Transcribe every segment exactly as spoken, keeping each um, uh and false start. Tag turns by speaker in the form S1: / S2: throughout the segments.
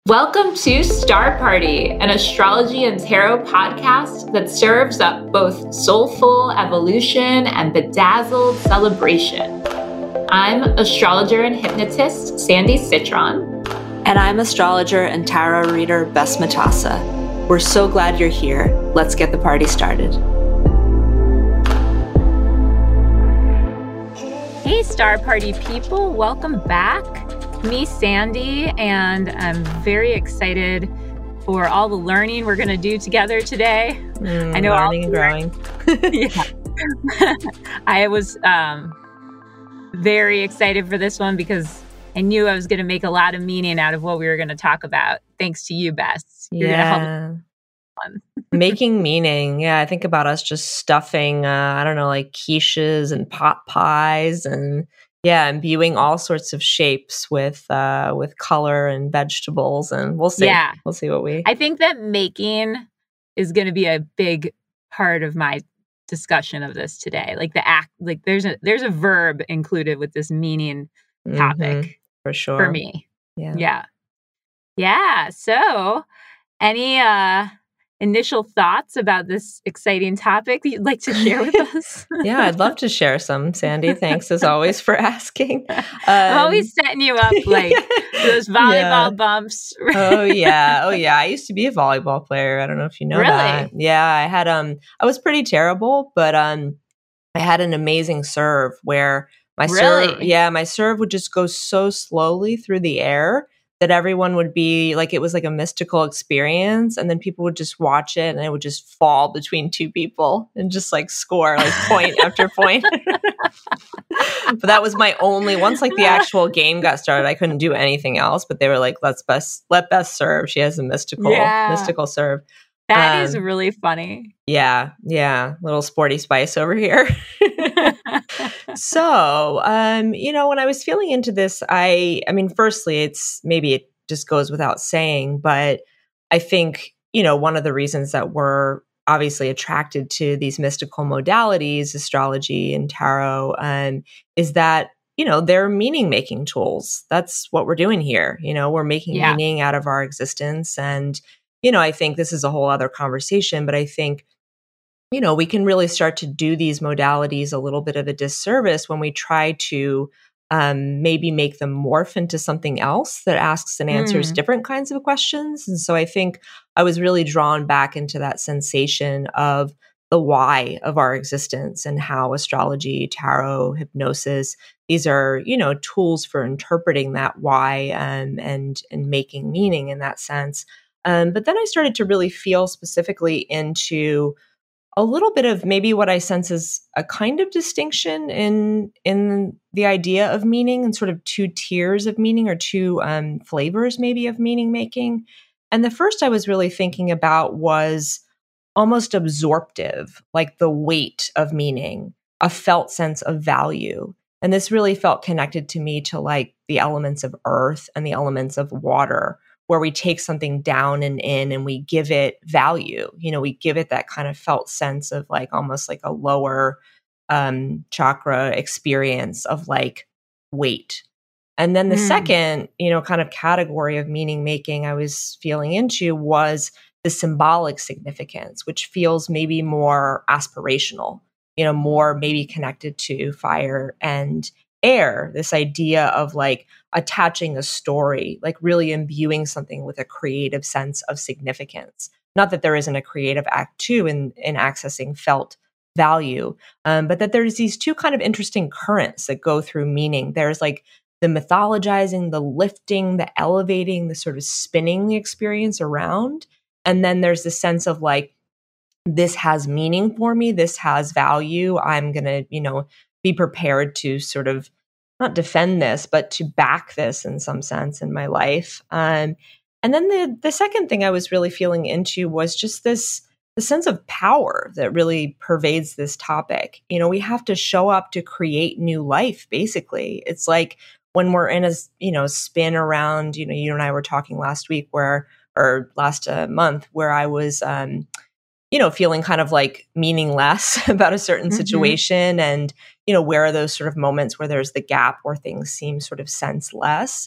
S1: Welcome to Star Party, an astrology and tarot podcast that serves up both soulful evolution and bedazzled celebration. I'm astrologer and hypnotist Sandy Citron.
S2: And I'm astrologer and tarot reader Bess Matassa. We're so glad you're here. Let's get the party started.
S1: Hey, Star Party people, welcome back. Me, Sandy, and I'm very excited for all the learning we're going to do together today.
S2: Mm,
S1: I know
S2: learning and growing.
S1: Yeah. I was um, very excited for this one because I knew I was going to make a lot of meaning out of what we were going to talk about. Thanks to you, Bess. You're
S2: yeah.
S1: going to help me.
S2: Making meaning. Yeah, I think about us just stuffing, uh, I don't know, like quiches and pot pies and yeah, imbuing all sorts of shapes with uh, with color and vegetables, and we'll see.
S1: Yeah.
S2: We'll see what we.
S1: I think that making is going to be a big part of my discussion of this today. Like the act, like there's a there's a verb included with this meaning topic
S2: mm-hmm, for sure
S1: for me.
S2: Yeah,
S1: yeah, yeah. So, any uh, initial thoughts about this exciting topic that you'd like to share with us?
S2: Yeah, I'd love to share some, Sandy. Thanks as always for asking. Um,
S1: I'm always setting you up like those volleyball
S2: yeah.
S1: bumps.
S2: oh yeah, oh yeah. I used to be a volleyball player. I don't know if you know
S1: really?
S2: that. Yeah, I had um, I was pretty terrible, but um, I had an amazing serve where my
S1: really?
S2: serve, yeah, my serve would just go so slowly through the air that everyone would be like, it was like a mystical experience. And then people would just watch it and it would just fall between two people and just like score like point after point. But that was my only, once like the actual game got started, I couldn't do anything else, but they were like, let's best, let Bess serve. She has a mystical,
S1: yeah.
S2: mystical serve.
S1: That
S2: um,
S1: is really funny.
S2: Yeah. Yeah. Little sporty spice over here. So, um, you know, when I was feeling into this, I, I mean, firstly, it's maybe it just goes without saying, but I think, you know, one of the reasons that we're obviously attracted to these mystical modalities, astrology and tarot, um, is that, you know, they're meaning making tools. That's what we're doing here. You know, we're making
S1: yeah.
S2: meaning out of our existence. And, you know, I think this is a whole other conversation, but I think, you know, we can really start to do these modalities a little bit of a disservice when we try to um, maybe make them morph into something else that asks and answers
S1: mm.
S2: different kinds of questions. And so I think I was really drawn back into that sensation of the why of our existence and how astrology, tarot, hypnosis, these are, you know, tools for interpreting that why um, and, and making meaning in that sense. Um, but then I started to really feel specifically into a little bit of maybe what I sense is a kind of distinction in in the idea of meaning and sort of two tiers of meaning or two um, flavors maybe of meaning making. And the first I was really thinking about was almost absorptive, like the weight of meaning, a felt sense of value. And this really felt connected to me to like the elements of earth and the elements of water, where we take something down and in and we give it value. You know, we give it that kind of felt sense of like almost like a lower um, chakra experience of like weight. And then the mm. second, you know, kind of category of meaning making I was feeling into was the symbolic significance, which feels maybe more aspirational, you know, more maybe connected to fire and air, this idea of like attaching a story, like really imbuing something with a creative sense of significance. Not that there isn't a creative act too in, in accessing felt value, um, but that there's these two kind of interesting currents that go through meaning. There's like the mythologizing, the lifting, the elevating, the sort of spinning the experience around. And then there's the sense of like, this has meaning for me, this has value. I'm going to, you know, be prepared to sort of not defend this, but to back this in some sense in my life. Um, and then the the second thing I was really feeling into was just this the sense of power that really pervades this topic. You know, we have to show up to create new life, basically. It's like when we're in a, you know, spin around, you know, you and I were talking last week where, or last uh, month where I was, um, you know, feeling kind of like meaningless about a certain mm-hmm. situation. And, you know, where are those sort of moments where there's the gap where things seem sort of senseless?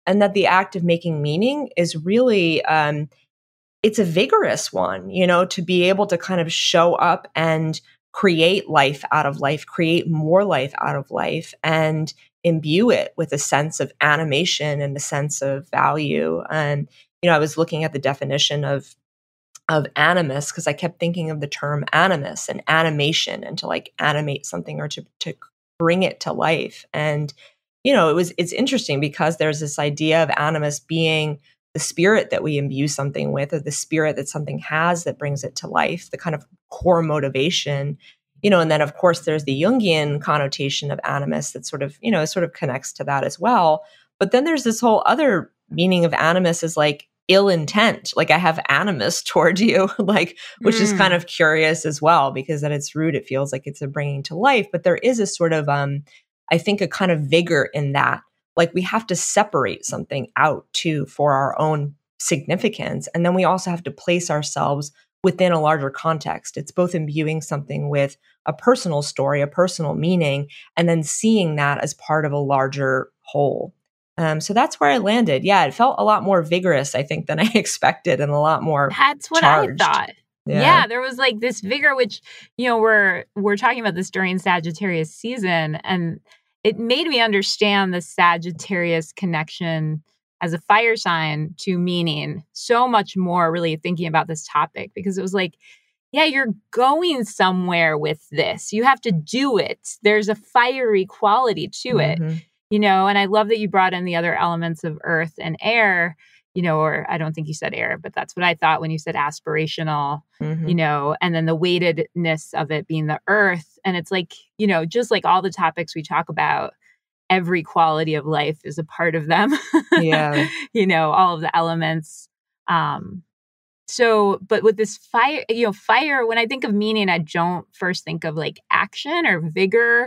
S2: and that the act of making meaning is really, um, it's a vigorous one, you know, to be able to kind of show up and create life out of life, create more life out of life, and imbue it with a sense of animation and a sense of value. And, you know, I was looking at the definition of of animus because I kept thinking of the term animus and animation, and to like animate something or to to bring it to life. And, you know, it was it's interesting because there's this idea of animus being the spirit that we imbue something with, or the spirit that something has that brings it to life, the kind of core motivation, you know, and then of course there's the Jungian connotation of animus that sort of, you know, sort of connects to that as well. But then there's this whole other meaning of animus is like ill intent, like I have animus toward you, like, which mm. is kind of curious as well, because at its root, it feels like it's a bringing to life, but there is a sort of, um, I think a kind of vigor in that. Like we have to separate something out too for our own significance. And then we also have to place ourselves within a larger context. It's both imbuing something with a personal story, a personal meaning, and then seeing that as part of a larger whole. Um, so that's where I landed. Yeah, it felt a lot more vigorous, I think, than I expected, and a lot more
S3: That's what
S2: charged.
S3: I thought. Yeah. yeah, there was like this vigor, which, you know, we're we're talking about this during Sagittarius season, and it made me understand the Sagittarius connection as a fire sign to meaning so much more, really thinking about this topic, because it was like, yeah, you're going somewhere with this. You have to do it. There's a fiery quality to mm-hmm. it, you know, and I love that you brought in the other elements of earth and air, you know, or I don't think you said air, but that's what I thought when you said aspirational, mm-hmm. you know, and then the weightedness of it being the earth. And it's like, you know, just like all the topics we talk about, every quality of life is a part of them.
S2: Yeah.
S3: You know, all of the elements. Um, so, but with this fire, you know, fire, when I think of meaning, I don't first think of like action or vigor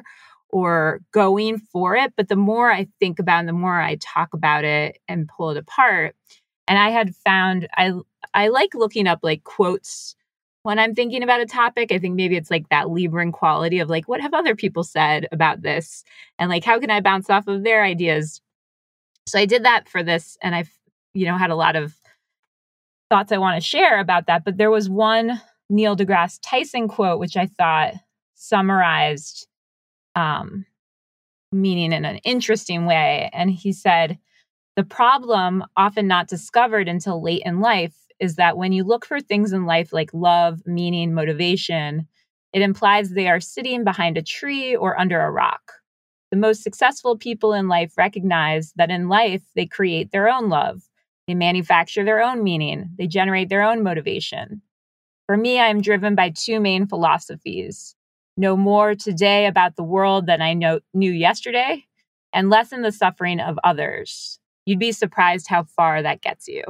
S3: or going for it. But the more I think about it, and the more I talk about it and pull it apart, and I had found, I, I like looking up like quotes when I'm thinking about a topic. I think maybe it's like that Libran quality of like, what have other people said about this? And like, how can I bounce off of their ideas? So I did that for this, and I've, you know, had a lot of thoughts I want to share about that. But there was one Neil deGrasse Tyson quote, which I thought summarized um, meaning in an interesting way. And he said, the problem, often not discovered until late in life, is that when you look for things in life like love, meaning, motivation, it implies they are sitting behind a tree or under a rock. The most successful people in life recognize that in life, they create their own love. They manufacture their own meaning. They generate their own motivation. For me, I am driven by two main philosophies. Know more today about the world than I know, knew yesterday, and lessen the suffering of others. You'd be surprised how far that gets you.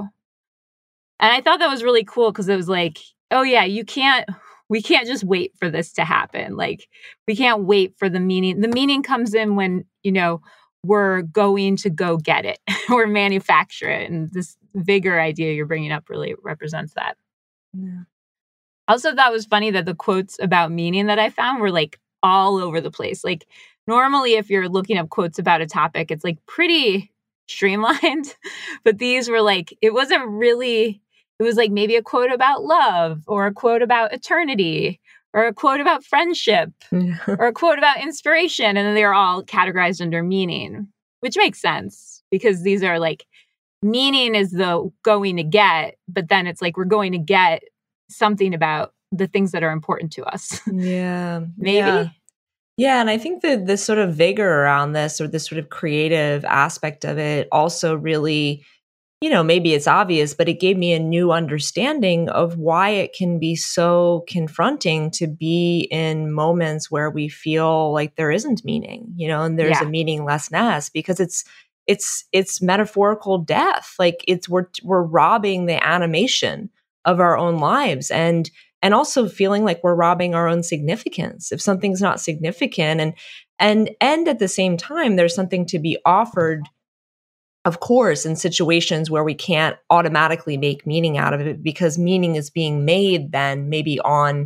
S3: And I thought that was really cool because it was like, oh yeah, you can't, we can't just wait for this to happen. Like we can't wait for the meaning. The meaning comes in when, you know, we're going to go get it or manufacture it. And this vigor idea you're bringing up really represents that. Yeah. Also, that was funny that the quotes about meaning that I found were like all over the place. Like normally, if you're looking up quotes about a topic, it's like pretty streamlined, but these were like, it wasn't really, it was like maybe a quote about love or a quote about eternity or a quote about friendship or a quote about inspiration. And then they're all categorized under meaning, which makes sense because these are like, meaning is the going to get, but then it's like, we're going to get something about the things that are important to us.
S2: Yeah.
S3: Maybe.
S2: Yeah. Yeah, and I think that this sort of vigor around this, or this sort of creative aspect of it, also really, you know, maybe it's obvious, but it gave me a new understanding of why it can be so confronting to be in moments where we feel like there isn't meaning, you know, and there's yeah. a meaninglessness, because it's it's it's metaphorical death. Like it's we're we're robbing the animation of our own lives, and and also feeling like we're robbing our own significance if something's not significant. And and and at the same time, there's something to be offered, of course, in situations where we can't automatically make meaning out of it, because meaning is being made then maybe on,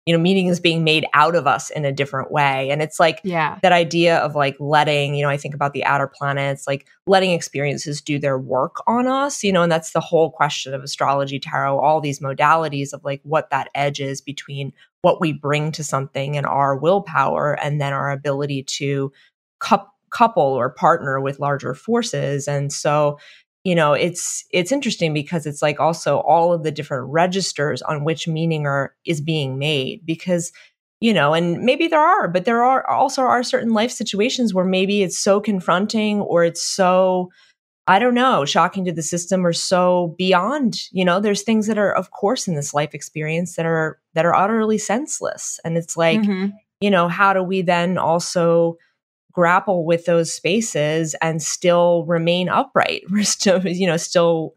S2: you know, meaning is being made out of us in a different way. And it's like
S3: yeah.
S2: that idea of like letting, you know, I think about the outer planets, like letting experiences do their work on us, you know, and that's the whole question of astrology, tarot, all these modalities of like what that edge is between what we bring to something and our willpower and then our ability to cup couple or partner with larger forces. And so, you know, it's it's interesting because it's like also all of the different registers on which meaning are is being made because, you know, and maybe there are, but there are also are certain life situations where maybe it's so confronting or it's so, I don't know, shocking to the system or so beyond, you know, there's things that are, of course, in this life experience that are that are utterly senseless. And it's like,
S3: Mm-hmm.
S2: you know, how do we then also grapple with those spaces and still remain upright? We're still, you know, still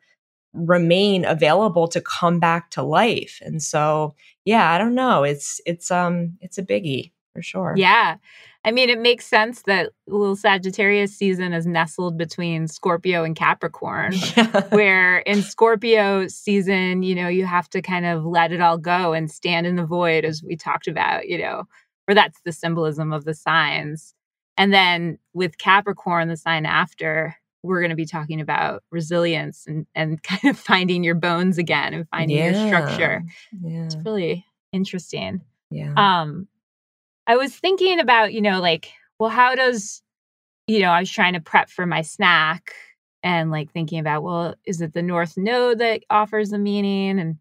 S2: remain available to come back to life. And so, yeah, I don't know. It's, it's, um, it's a biggie for sure.
S3: Yeah. I mean, it makes sense that little Sagittarius season is nestled between Scorpio and Capricorn,
S2: Yeah.
S3: where in Scorpio season, you know, you have to kind of let it all go and stand in the void, as we talked about, you know, or that's the symbolism of the signs. And then with Capricorn, the sign after, we're going to be talking about resilience and, and kind of finding your bones again and finding
S2: Yeah.
S3: your structure.
S2: Yeah.
S3: It's really interesting.
S2: Yeah.
S3: Um, I was thinking about, you know, like, well, how does, you know, I was trying to prep for my snack and like thinking about, well, is it the North Node that offers the meaning? And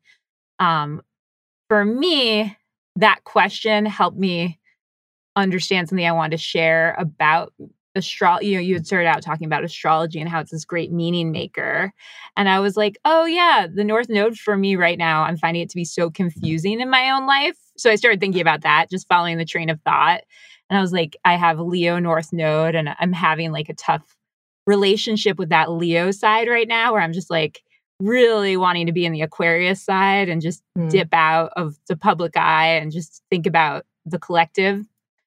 S3: um, for me, that question helped me understand something I wanted to share about astrology. You know, you had started out talking about astrology and how it's this great meaning maker. And I was like, oh yeah, the North Node for me right now, I'm finding it to be so confusing in my own life. So I started thinking about that, just following the train of thought. And I was like, I have Leo North Node and I'm having like a tough relationship with that Leo side right now, where I'm just like really wanting to be in the Aquarius side and just
S2: Mm.
S3: dip out of the public eye and just think about the collective.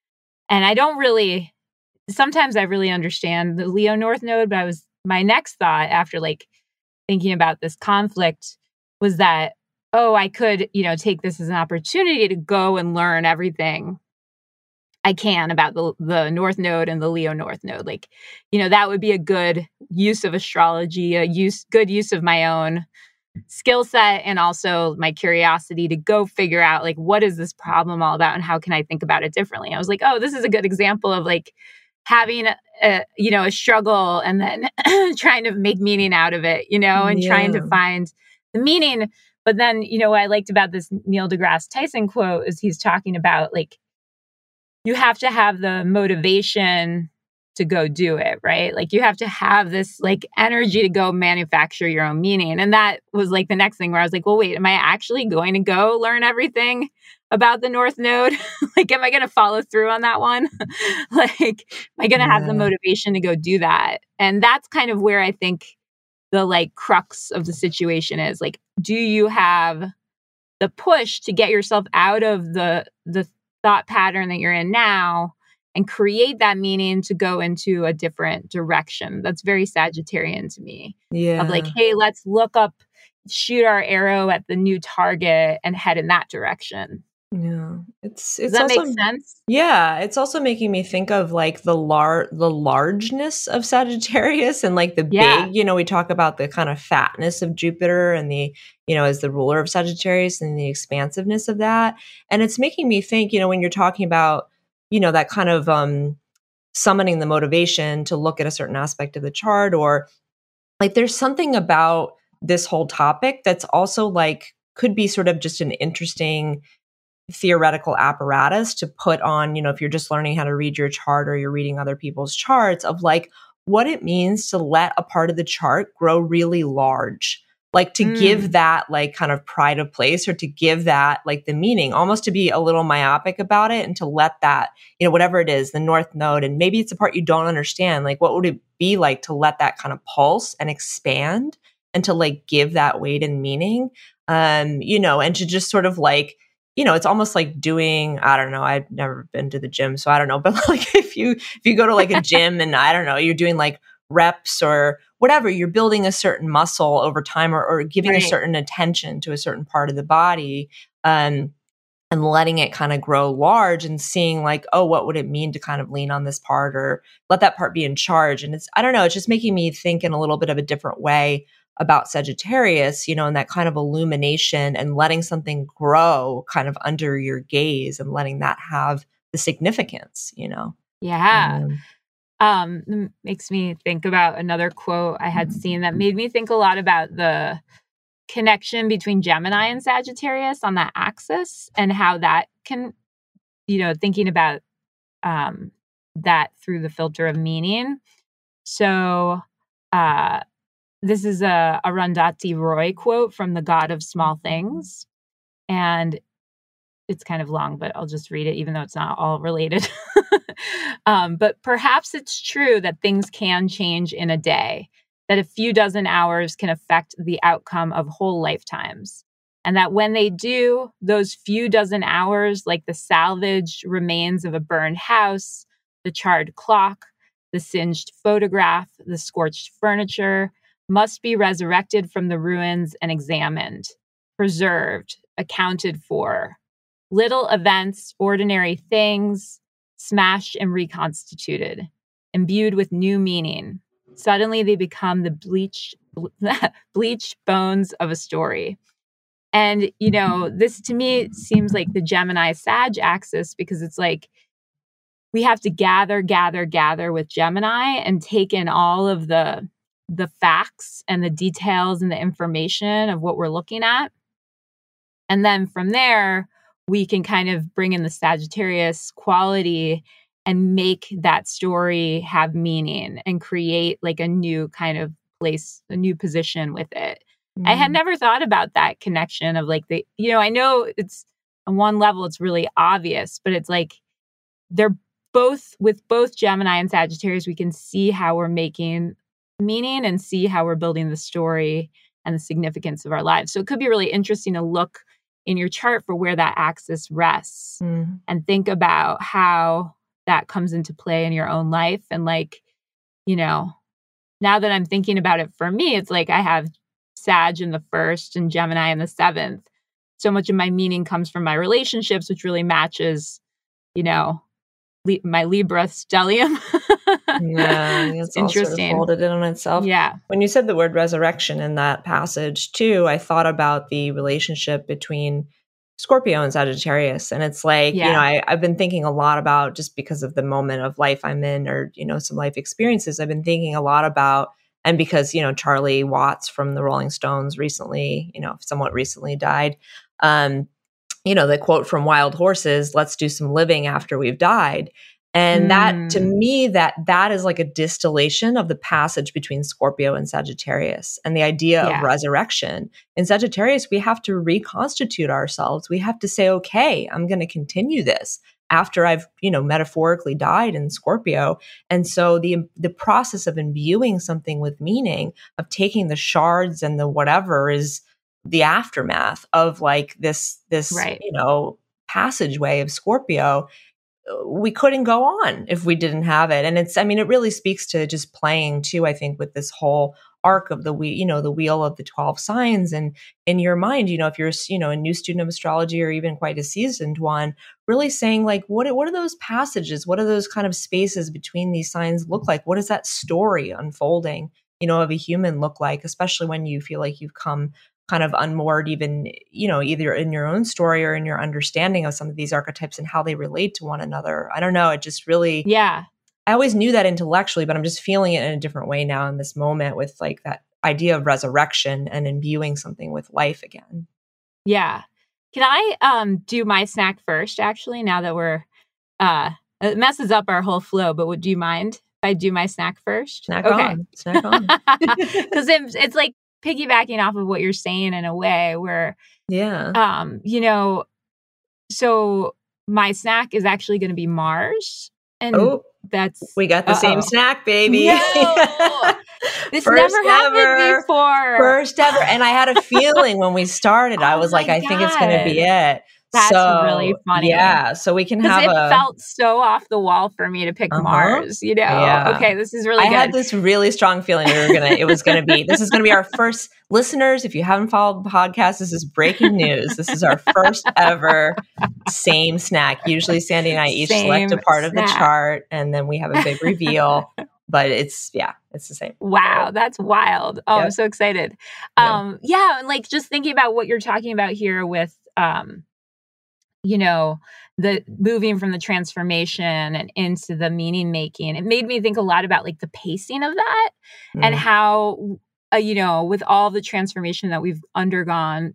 S3: And I don't really, sometimes I really understand the Leo North Node, but I was, my next thought after like thinking about this conflict was that, oh, I could, you know, take this as an opportunity to go and learn everything I can about the, the North Node and the Leo North Node. Like, you know, that would be a good use of astrology, a use, good use of my own skill set and also my curiosity to go figure out like, what is this problem all about and how can I think about it differently? I was like, oh, this is a good example of like having a, a you know, a struggle and then trying to make meaning out of it, you know, and
S2: Yeah.
S3: trying to find the meaning. But then, you know, what I liked about this Neil deGrasse Tyson quote is he's talking about like, you have to have the motivation to go do it, right? Like you have to have this like energy to go manufacture your own meaning. And that was like the next thing where I was like, well, wait, am I actually going to go learn everything about the North Node? Like, am I going to follow through on that one? Like, am I going to
S2: Yeah.
S3: have the motivation to go do that? And that's kind of where I think the like crux of the situation is. Like, do you have the push to get yourself out of the the thought pattern that you're in now and create that meaning to go into a different direction? That's very Sagittarian to me.
S2: Yeah.
S3: Of like, hey, let's look up, shoot our arrow at the new target and head in that direction.
S2: Yeah. It's,
S3: Does
S2: it's
S3: that
S2: also,
S3: make sense?
S2: yeah, it's also making me think of like the lar the largeness of Sagittarius and like the
S3: Yeah.
S2: big, you know, we talk about the kind of fatness of Jupiter and the, you know, as the ruler of Sagittarius and the expansiveness of that. And it's making me think, you know, when you're talking about, you know, that kind of um summoning the motivation to look at a certain aspect of the chart, or like there's something about this whole topic that's also like could be sort of just an interesting theoretical apparatus to put on, you know, if you're just learning how to read your chart or you're reading other people's charts, of like what it means to let a part of the chart grow really large, like to
S3: Mm.
S2: give that like kind of pride of place, or to give that like the meaning, almost to be a little myopic about it and to let that, you know, whatever it is, the North Node, and maybe it's a part you don't understand, like what would it be like to let that kind of pulse and expand and to like give that weight and meaning, um, you know, and to just sort of like, you know, it's almost like doing, I don't know, I've never been to the gym, so I don't know, but like if you, if you go to like a gym and I don't know, you're doing like reps or whatever, you're building a certain muscle over time, or, or giving
S3: Right.
S2: a certain attention to a certain part of the body. Um, and letting it kind of grow large and seeing like, oh, what would it mean to kind of lean on this part or let that part be in charge? And it's, I don't know, it's just making me think in a little bit of a different way about Sagittarius, you know, and that kind of illumination and letting something grow kind of under your gaze and letting that have the significance, you know?
S3: Yeah.
S2: Um,
S3: Um, makes me think about another quote I had seen that made me think a lot about the connection between Gemini and Sagittarius on that axis and how that can, you know, thinking about um, that through the filter of meaning. So uh, this is a Arundhati Roy quote from The God of Small Things. And it's kind of long, but I'll just read it, even though it's not all related. um, but perhaps it's true that things can change in a day, that a few dozen hours can affect the outcome of whole lifetimes. And that when they do, those few dozen hours, like the salvaged remains of a burned house, the charred clock, the singed photograph, the scorched furniture, must be resurrected from the ruins and examined, preserved, accounted for. Little events, ordinary things, smashed and reconstituted, imbued with new meaning. Suddenly they become the bleached, bleached bones of a story. And, you know, this to me seems like the Gemini-Sag axis, because it's like we have to gather, gather, gather with Gemini and take in all of the, the facts and the details and the information of what we're looking at. And then from there, we can kind of bring in the Sagittarius quality and make that story have meaning and create like a new kind of place, a new position with it. Mm. I had never thought about that connection of like the, you know, I know it's on one level, it's really obvious, but it's like they're both, with both Gemini and Sagittarius, we can see how we're making meaning and see how we're building the story and the significance of our lives. So it could be really interesting to look in your chart for where that axis rests mm. and think about how that comes into play in your own life. And like, you know, now that I'm thinking about it for me, it's like I have Sag in the first and Gemini in the seventh. So much of my meaning comes from my relationships, which really matches, you know, li- my Libra stellium.
S2: Yeah, it's interesting. All sort of folded in on itself.
S3: Yeah.
S2: When you said the word resurrection in that passage too, I thought about the relationship between Scorpio and Sagittarius. And it's like, yeah. you know, I, I've been thinking a lot about, just because of the moment of life I'm in, or, you know, some life experiences, I've been thinking a lot about, and because, you know, Charlie Watts from the Rolling Stones recently, you know, somewhat recently died. Um, you know, the quote from Wild Horses, let's do some living after we've died. And mm. that, to me, that that is like a distillation of the passage between Scorpio and Sagittarius and the idea yeah. of resurrection. In Sagittarius, we have to reconstitute ourselves. We have to say, okay, I'm going to continue this after I've, you know, metaphorically died in Scorpio. And so the the process of imbuing something with meaning, of taking the shards and the whatever, is the aftermath of like this, this, right. you know, passageway of Scorpio. We couldn't go on if we didn't have it. And it's, I mean, it really speaks to just playing too, I think, with this whole arc of the, you know, the wheel of the twelve signs. And in your mind, you know, if you're, you know, a new student of astrology or even quite a seasoned one, really saying like, what, what are those passages? What are those kind of spaces between these signs look like? What does that story unfolding, you know, of a human look like, especially when you feel like you've come kind of unmoored, even, you know, either in your own story or in your understanding of some of these archetypes and how they relate to one another. I don't know. It just really,
S3: yeah.
S2: I always knew that intellectually, but I'm just feeling it in a different way now in this moment with like that idea of resurrection and imbuing something with life again.
S3: Yeah. Can I um, do my snack first, actually, now that we're, uh, it messes up our whole flow, but would you mind if I do my snack first?
S2: Snack okay. on. Snack on.
S3: Because it's, it's like, piggybacking off of what you're saying in a way where,
S2: yeah,
S3: um, you know, so my snack is actually going to be Mars, and
S2: oh,
S3: that's
S2: we got the uh-oh. same snack, baby.
S3: No! This First never happened
S2: ever,
S3: before.
S2: First ever, and I had a feeling when we started, oh I was like, I God. think it's going to be it.
S3: That's really
S2: So
S3: funny.
S2: yeah, so we can
S3: Because
S2: have
S3: it
S2: a
S3: felt so off the wall for me to pick
S2: uh-huh.
S3: Mars, you know?
S2: Yeah.
S3: Okay, this is really
S2: I had
S3: good.
S2: this really strong feeling we were gonna it was gonna be this is gonna be our first listeners. If you haven't followed the podcast, this is breaking news. This is our first ever same snack. Usually Sandy and I each select a
S3: Same
S2: part of the
S3: snack.
S2: chart and then we have a big reveal. But it's yeah, it's the same.
S3: Wow,
S2: So,
S3: that's wild. Oh, I'm
S2: yep.
S3: so excited.
S2: Yeah.
S3: Um, yeah, and like just thinking about what you're talking about here with um, you know, the moving from the transformation and into the meaning making, it made me think a lot about like the pacing of that and
S2: Mm.
S3: how uh, you know, with all the transformation that we've undergone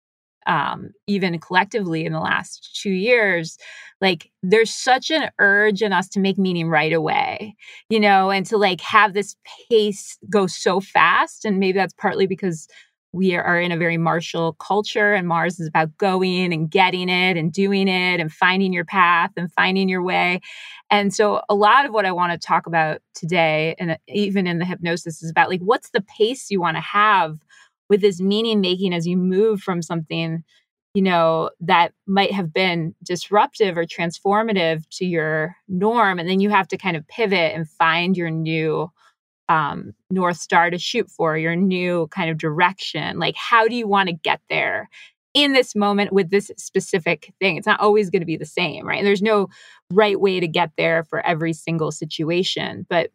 S3: um, even collectively in the last two years, like there's such an urge in us to make meaning right away, you know, and to like have this pace go so fast. And maybe that's partly because we are in a very martial culture and Mars is about going and getting it and doing it and finding your path and finding your way. And so a lot of what I want to talk about today, and even in the hypnosis, is about like, what's the pace you want to have with this meaning making as you move from something, you know, that might have been disruptive or transformative to your norm. And then you have to kind of pivot and find your new um, North Star to shoot for, your new kind of direction. Like, how do you want to get there in this moment with this specific thing? It's not always going to be the same, right? And there's no right way to get there for every single situation. But,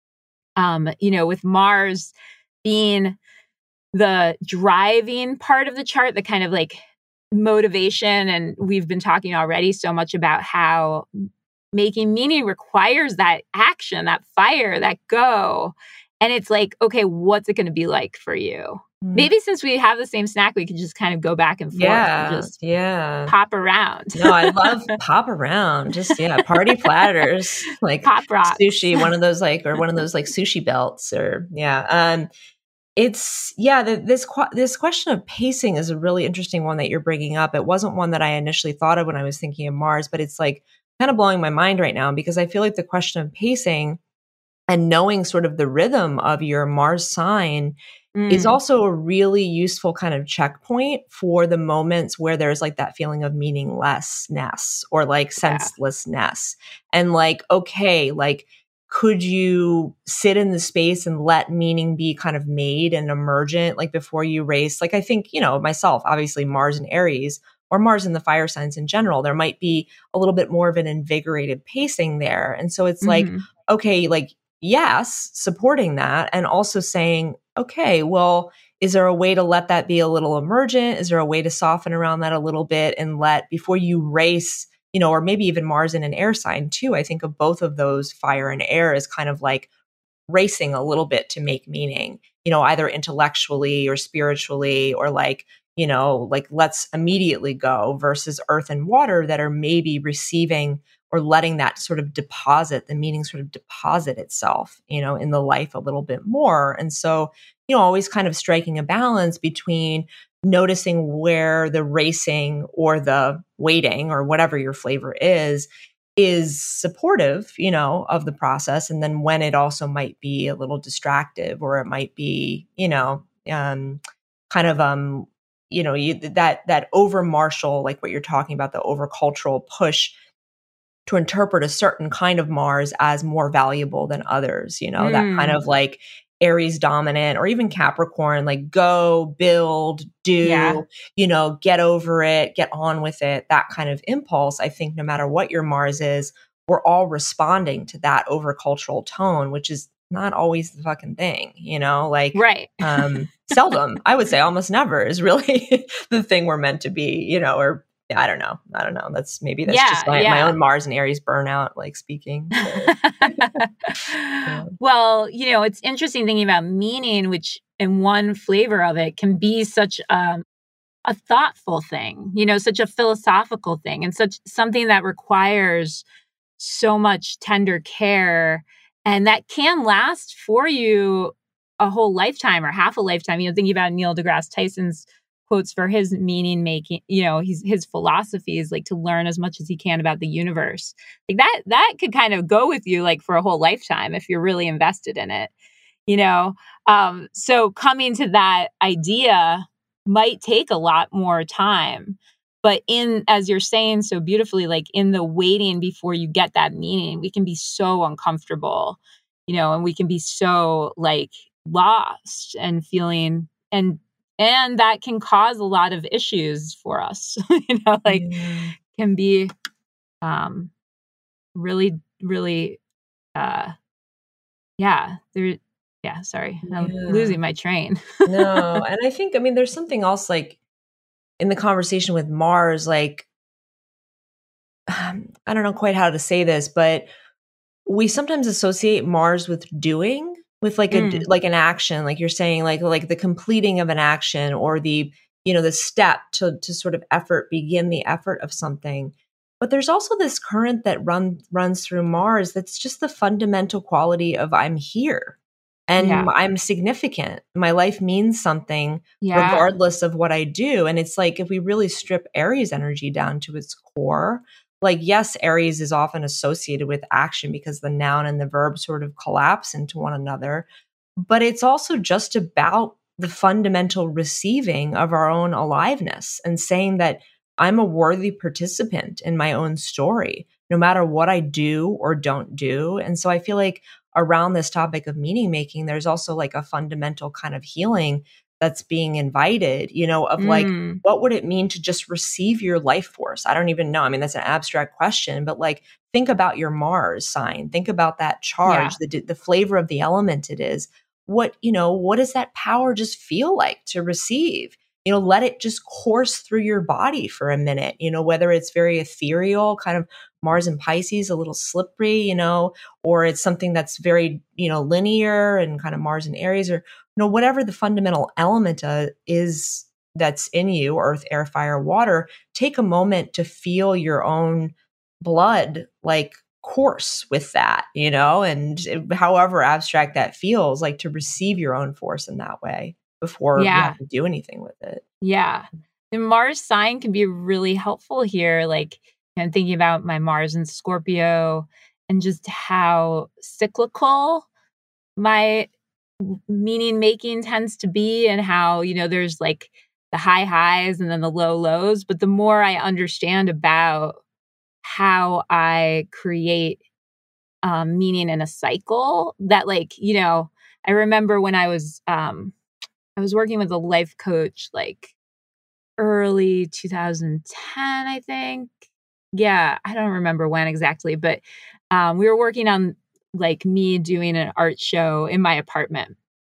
S3: um, you know, with Mars being the driving part of the chart, the kind of like motivation. And we've been talking already so much about how making meaning requires that action, that fire, that go. And it's like, okay, what's it going to be like for you?
S2: Mm.
S3: Maybe since we have the same snack, we could just kind of go back and forth
S2: Yeah.
S3: and just
S2: Yeah.
S3: pop around.
S2: No, I love pop around. Just yeah, party platters, like
S3: Pop rocks.
S2: sushi, one of those like or one of those like sushi belts or yeah. Um it's yeah, the, this qu- this question of pacing is a really interesting one that you're bringing up. It wasn't one that I initially thought of when I was thinking of Mars, but it's like kind of blowing my mind right now because I feel like the question of pacing and knowing sort of the rhythm of your Mars sign
S3: Mm.
S2: is also a really useful kind of checkpoint for the moments where there's like that feeling of meaninglessness or like
S3: Yeah.
S2: senselessness. And like, okay, like, could you sit in the space and let meaning be kind of made and emergent, like before you race? Like, I think, you know, myself, obviously Mars and Aries or Mars and the fire signs in general, there might be a little bit more of an invigorated pacing there. And so it's like,
S3: Mhm.
S2: okay, like, yes, supporting that and also saying, okay, well, is there a way to let that be a little emergent? Is there a way to soften around that a little bit and let, before you race, you know, or maybe even Mars in an air sign too. I think of both of those, fire and air, as kind of like racing a little bit to make meaning, you know, either intellectually or spiritually or like, you know, like let's immediately go versus earth and water that are maybe receiving or letting that sort of deposit, the meaning sort of deposit itself, you know, in the life a little bit more. And so, you know, always kind of striking a balance between noticing where the racing or the waiting or whatever your flavor is, is supportive, you know, of the process. And then when it also might be a little distractive or it might be, you know, um, kind of, um, you know, you, that, that over martial, like what you're talking about, the over cultural push to interpret a certain kind of Mars as more valuable than others, you know, mm. that kind of like Aries dominant or even Capricorn, like go, build, do, yeah. you know, get over it, get on with it, that kind of impulse. I think no matter what your Mars is, we're all responding to that over cultural tone, which is not always the fucking thing, you know, like,
S3: right.
S2: um, seldom, I would say almost never is really the thing we're meant to be, you know, or I don't know. I don't know. That's maybe that's yeah, just my, yeah. my own Mars and Aries burnout, like speaking.
S3: yeah. Well, you know, it's interesting thinking about meaning, which in one flavor of it can be such um, a thoughtful thing, you know, such a philosophical thing and such something that requires so much tender care and that can last for you a whole lifetime or half a lifetime. You know, thinking about Neil deGrasse Tyson's quotes for his meaning making, you know, his, his philosophy is like to learn as much as he can about the universe. Like that, that could kind of go with you like for a whole lifetime if you're really invested in it, you know? Um, so coming to that idea might take a lot more time. but in, as you're saying so beautifully, like in the waiting before you get that meaning, we can be so uncomfortable, you know, and we can be so like lost and feeling, and and that can cause a lot of issues for us, you know, like
S2: Yeah.
S3: can be um really, really uh yeah, there yeah, sorry. I'm
S2: Yeah.
S3: losing my train.
S2: No. And I think, I mean, there's something else like in the conversation with Mars, like, um, I don't know quite how to say this, but we sometimes associate Mars with doing, with like a d-
S3: Mm,
S2: like an action, like you're saying, like like the completing of an action or the, you know, the step to to sort of effort, begin the effort of something. But there's also this current that run runs through Mars that's just the fundamental quality of I'm here and
S3: yeah.
S2: I'm significant. My life means something
S3: Yeah.
S2: regardless of what I do. And it's like if we really strip Aries energy down to its core, like yes, Aries is often associated with action because the noun and the verb sort of collapse into one another, but it's also just about the fundamental receiving of our own aliveness and saying that I'm a worthy participant in my own story no matter what I do or don't do. And so I feel like around this topic of meaning making, there's also like a fundamental kind of healing that's being invited, you know, of like,
S3: Mm,
S2: what would it mean to just receive your life force? I don't even know. I mean, that's an abstract question, but like, think about your Mars sign. Think about that
S3: yeah.
S2: charge, the the flavor of the element it is. What, you know, what does that power just feel like to receive? You know, let it just course through your body for a minute, you know, whether it's very ethereal, kind of Mars and Pisces, a little slippery, you know, or it's something that's very, you know, linear and kind of Mars and Aries, or, you know, whatever the fundamental element uh, is that's in you, earth, air, fire, water. Take a moment to feel your own blood like course with that, you know, and it- however abstract that feels, like to receive your own force in that way before you have
S3: Yeah.
S2: to do anything with it.
S3: Yeah. The Mars sign can be really helpful here. Like, I'm thinking about my Mars in Scorpio and just how cyclical my meaning making tends to be, and how, you know, there's like the high highs and then the low lows. But the more I understand about how I create um, meaning in a cycle, that, like, you know, I remember when I was, um, I was working with a life coach, like, early two thousand ten, I think. Yeah, I don't remember when exactly, but um, we were working on like me doing an art show in my apartment.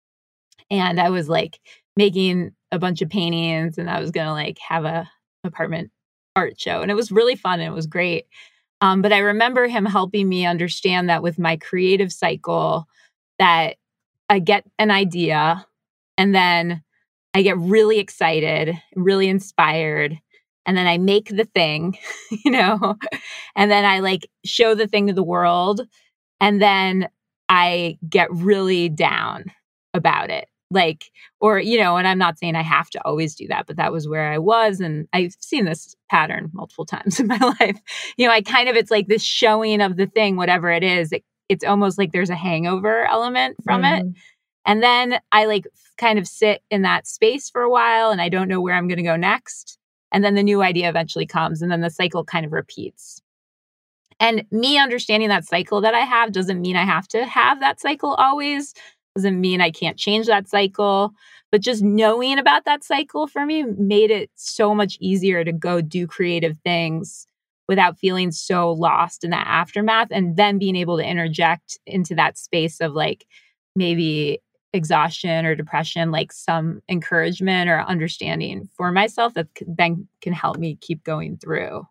S3: And I was like making a bunch of paintings, and I was going to like have a apartment art show. And it was really fun and it was great. Um, but I remember him helping me understand that with my creative cycle, that I get an idea and then I get really excited, really inspired, and then I make the thing, you know, and then I like show the thing to the world, and then I get really down about it. Like, or, you know, and I'm not saying I have to always do that, but that was where I was. And I've seen this pattern multiple times in my life. You know, I kind of, it's like this showing of the thing, whatever it is, it, it's almost like there's a hangover element from it.
S2: Mhm.
S3: And then I like kind of sit in that space for a while and I don't know where I'm going to go next. And then the new idea eventually comes and then the cycle kind of repeats. And me understanding that cycle that I have doesn't mean I have to have that cycle always, doesn't mean I can't change that cycle. But just knowing about that cycle for me made it so much easier to go do creative things without feeling so lost in that aftermath, and then being able to interject into that space of like maybe exhaustion or depression, like some encouragement or understanding for myself that c- then can help me keep going through.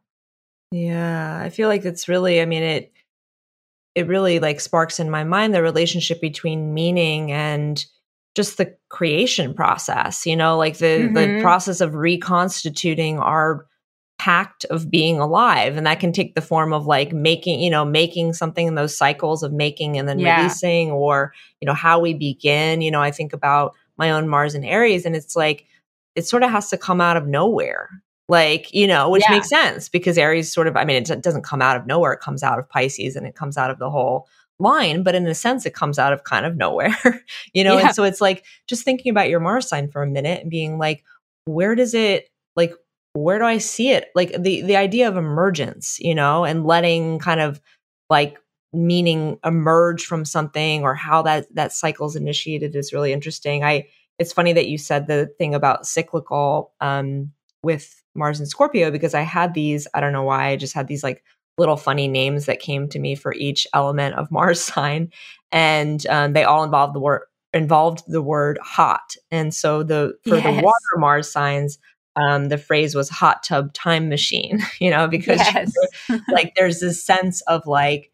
S2: Yeah, I feel like it's really, I mean, it it really like sparks in my mind the relationship between meaning and just the creation process, you know, like the the
S3: Hmm.
S2: process of reconstituting our pact of being alive. And that can take the form of like making, you know, making something in those cycles of making and then
S3: Yeah.
S2: releasing, or, you know, how we begin. You know, I think about my own Mars and Aries, and it's like it sort of has to come out of nowhere. Like, you know, which
S3: Yeah.
S2: makes sense because Aries sort of, I mean, it doesn't come out of nowhere. It comes out of Pisces and it comes out of the whole line, but in a sense, it comes out of kind of nowhere, you know? And
S3: Yeah.
S2: so it's like just thinking about your Mars sign for a minute and being like, where does it, like, where do I see it? Like the, the idea of emergence, you know, and letting kind of like meaning emerge from something or how that, that cycle is initiated is really interesting. I, it's funny that you said the thing about cyclical um, with Mars and Scorpio, because I had these, I don't know why, I just had these like little funny names that came to me for each element of Mars sign. And um, they all involved the word involved the word hot. And so the for
S3: Yes.
S2: the water Mars signs, um, the phrase was hot tub time machine, you know, because
S3: Yes.
S2: like there's this sense of like,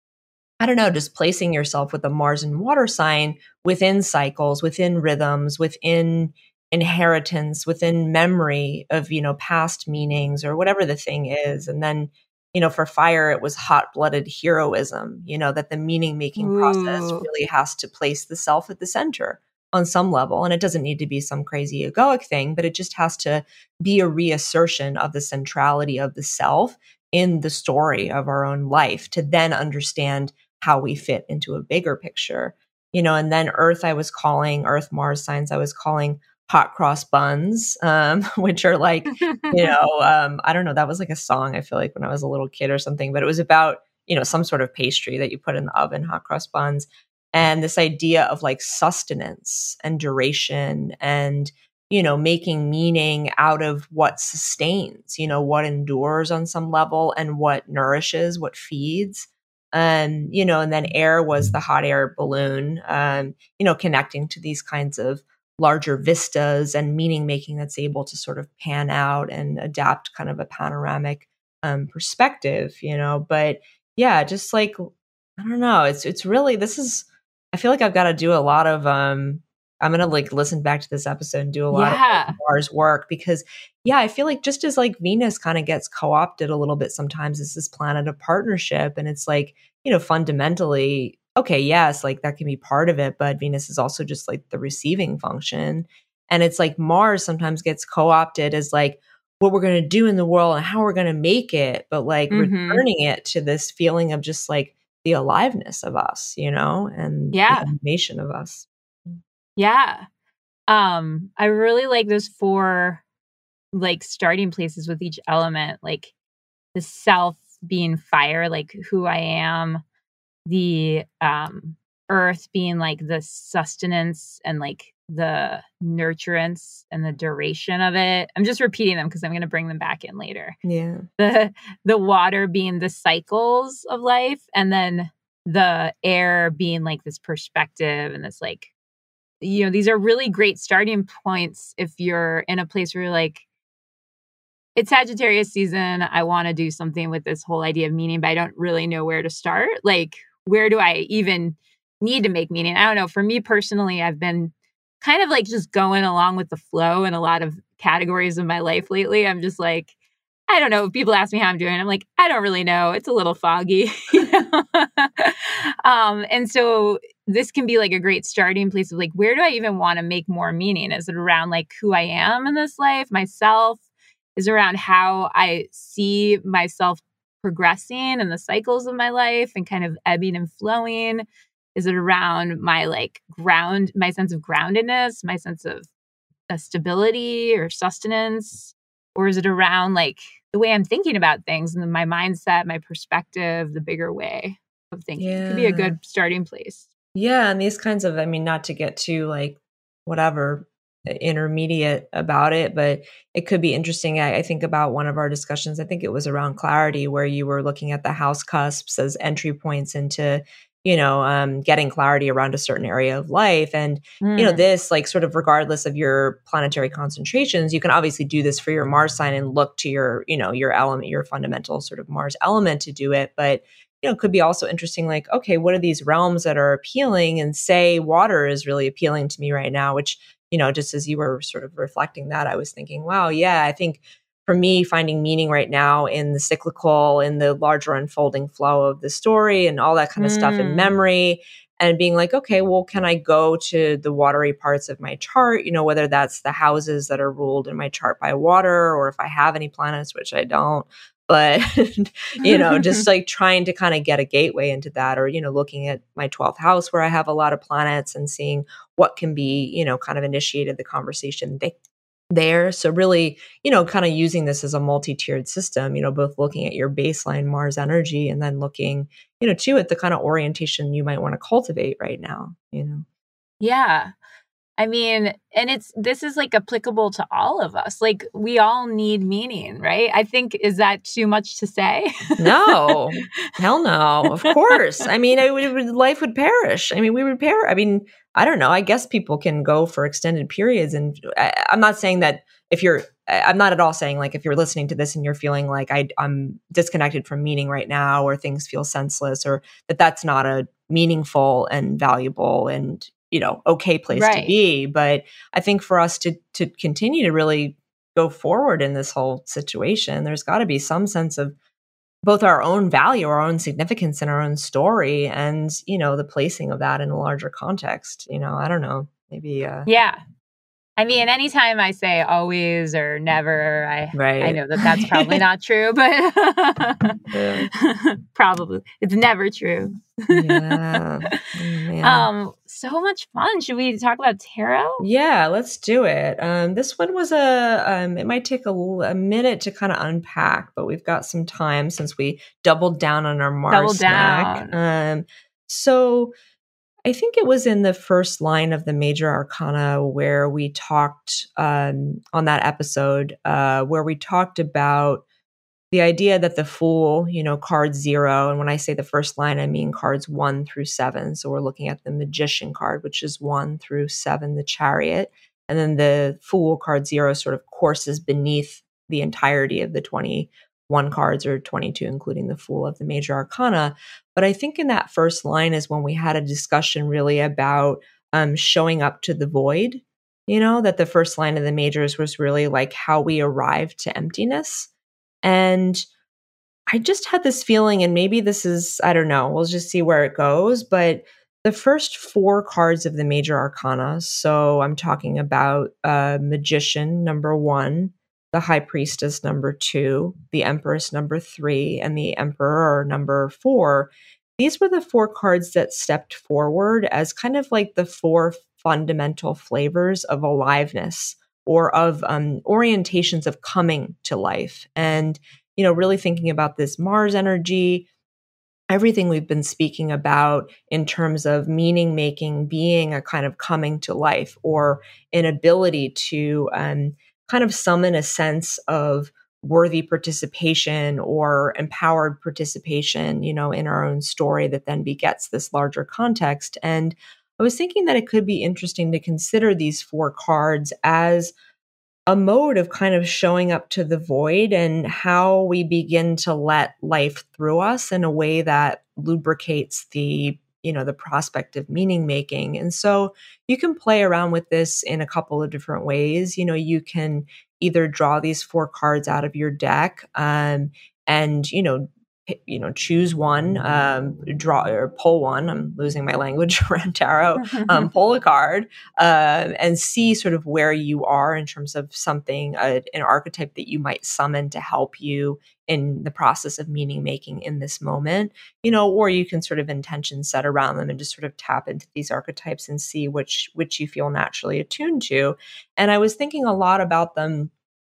S2: I don't know, just placing yourself with a Mars and water sign within cycles, within rhythms, within inheritance, within memory of, you know, past meanings or whatever the thing is. And then, you know, for fire, it was hot-blooded heroism, you know, that the meaning-making process
S3: Ooh.
S2: really has to place the self at the center on some level. And it doesn't need to be some crazy egoic thing, but it just has to be a reassertion of the centrality of the self in the story of our own life to then understand how we fit into a bigger picture, you know. And then Earth, I was calling Earth Mars signs, I was calling hot cross buns, um, which are like, you know, um, I don't know, that was like a song, I feel like when I was a little kid or something, but it was about, you know, some sort of pastry that you put in the oven, hot cross buns. And this idea of like sustenance and duration and, you know, making meaning out of what sustains, you know, what endures on some level and what nourishes, what feeds. Um, you know, and then air was the hot air balloon, um, you know, connecting to these kinds of larger vistas and meaning making that's able to sort of pan out and adapt kind of a panoramic um, perspective, you know. But yeah, just like, I don't know, it's, it's really, this is, I feel like I've got to do a lot of, um, I'm going to like listen back to this episode and do a lot
S3: Yeah.
S2: of Mars work because yeah, I feel like just as like Venus kind of gets co-opted a little bit sometimes as this planet of partnership. And it's like, you know, fundamentally, okay, yes, like that can be part of it, but Venus is also just like the receiving function. And it's like Mars sometimes gets co-opted as like what we're going to do in the world and how we're going to make it, but like
S3: Mhm.
S2: returning it to this feeling of just like the aliveness of us, you know, and
S3: Yeah.
S2: the animation of us.
S3: Yeah. Um, I really like those four like starting places with each element, like the self being fire, like who I am, the um earth being like the sustenance and like the nurturance and the duration of it. I'm just repeating them because I'm going to bring them back in later.
S2: Yeah.
S3: The the water being the cycles of life, and then the air being like this perspective and this like, you know, these are really great starting points if you're in a place where you're like, it's Sagittarius season. I want to do something with this whole idea of meaning, but I don't really know where to start. Like, where do I even need to make meaning? I don't know. For me personally, I've been kind of like just going along with the flow in a lot of categories of my life lately. I'm just like, I don't know. If people ask me how I'm doing, I'm like, I don't really know. It's a little foggy. You know? um, and so this can be like a great starting place of like, where do I even want to make more meaning? Is it around like who I am in this life, myself? Is it around how I see myself progressing in the cycles of my life and kind of ebbing and flowing? Is it around my like ground, my sense of groundedness, my sense of uh, stability or sustenance? Or is it around like the way I'm thinking about things and my mindset, my perspective, the bigger way of thinking? It could be a
S2: Yeah.
S3: good starting place.
S2: Yeah. And these kinds of, I mean, not to get too like whatever intermediate about it, but it could be interesting. I, I think about one of our discussions, I think it was around clarity, where you were looking at the house cusps as entry points into, you know, um, getting clarity around a certain area of life. And, you know,
S3: Mm.
S2: this like sort of regardless of your planetary concentrations, you can obviously do this for your Mars sign and look to your, you know, your element, your fundamental sort of Mars element to do it. But, you know, it could be also interesting, like, okay, what are these realms that are appealing? And say water is really appealing to me right now, which, you know, just as you were sort of reflecting that, I was thinking, wow, yeah, I think for me, finding meaning right now in the cyclical, in the larger unfolding flow of the story and all that kind of stuff in
S3: Mm.
S2: memory, and being like, okay, well, can I go to the watery parts of my chart? You know, whether that's the houses that are ruled in my chart by water, or if I have any planets, which I don't. But, you know, just like trying to kind of get a gateway into that, or, you know, looking at my twelfth house where I have a lot of planets and seeing what can be, you know, kind of initiated the conversation they, there. So really, you know, kind of using this as a multi-tiered system, you know, both looking at your baseline Mars energy and then looking, you know, too at the kind of orientation you might want to cultivate right now, you know.
S3: Yeah. I mean, and it's, this is like applicable to all of us. Like we all need meaning, right? I think, is that too much to say?
S2: No, hell no. Of course. I mean, I would, life would perish. I mean, we would perish. I mean, I don't know. I guess people can go for extended periods. And I, I'm not saying that if you're, I'm not at all saying like if you're listening to this and you're feeling like I, I'm disconnected from meaning right now, or things feel senseless, or that that's not a meaningful and valuable and, you know, okay place
S3: Right.
S2: to be. But I think for us to to continue to really go forward in this whole situation, there's got to be some sense of both our own value, our own significance in our own story, and, you know, the placing of that in a larger context. You know, I don't know, maybe. Uh,
S3: Yeah. I mean, anytime I say always or never, I
S2: right.
S3: I know that that's probably not true, but
S2: Yeah.
S3: probably it's never true.
S2: Yeah. Oh, man.
S3: Um, so much fun. Should we talk about tarot?
S2: Yeah, let's do it. Um, this one was a, um, it might take a, l- a minute to kind of unpack, but we've got some time since we doubled down on our Mars
S3: Double
S2: snack.
S3: down.
S2: Um, so I think it was in the first line of the Major Arcana where we talked um, on that episode, uh, where we talked about the idea that the Fool, you know, card zero, and when I say the first line, I mean cards one through seven. So we're looking at the Magician card, which is one through seven, the Chariot. And then the Fool card zero sort of courses beneath the entirety of the twenty-one cards, or twenty-two, including the Fool of the Major Arcana. But I think in that first line is when we had a discussion really about um, showing up to the void, you know, that the first line of the majors was really like how we arrived to emptiness. And I just had this feeling, and maybe this is, I don't know, we'll just see where it goes. But the first four cards of the Major Arcana, so I'm talking about uh, Magician, number one, the High Priestess, number two, the Empress, number three, and the Emperor, number four. These were the four cards that stepped forward as kind of like the four fundamental flavors of aliveness, or of um, orientations of coming to life. And, you know, really thinking about this Mars energy, everything we've been speaking about in terms of meaning making being a kind of coming to life, or an ability to um, kind of summon a sense of worthy participation or empowered participation, you know, in our own story that then begets this larger context. And I was thinking that it could be interesting to consider these four cards as a mode of kind of showing up to the void, and how we begin to let life through us in a way that lubricates the, you know, the prospect of meaning making. And so you can play around with this in a couple of different ways. You know, you can either draw these four cards out of your deck, um, and, you know, you know, choose one, um, draw or pull one. I'm losing my language around tarot. Um, pull a card uh, and see sort of where you are in terms of something, uh, an archetype that you might summon to help you in the process of meaning making in this moment, you know, or you can sort of intention set around them and just sort of tap into these archetypes and see which which you feel naturally attuned to. And I was thinking a lot about them